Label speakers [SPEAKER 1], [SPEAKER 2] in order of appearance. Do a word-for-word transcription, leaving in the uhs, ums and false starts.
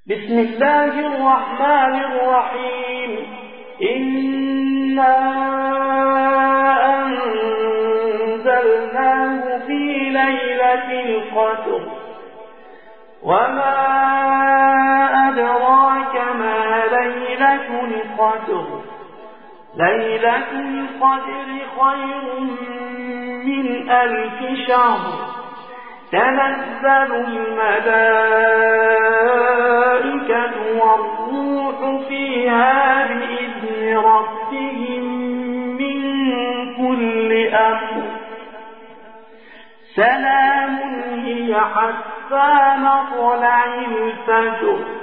[SPEAKER 1] بسم الله الرحمن الرحيم. إنا أنزلناه في ليلة القدر وما أدراك ما ليلة القدر ليلة القدر خير من ألف شهر تنزل الملائكة والروح فيها بإذن ربهم من كل أمر سلام هي حتى مطلع الفجر.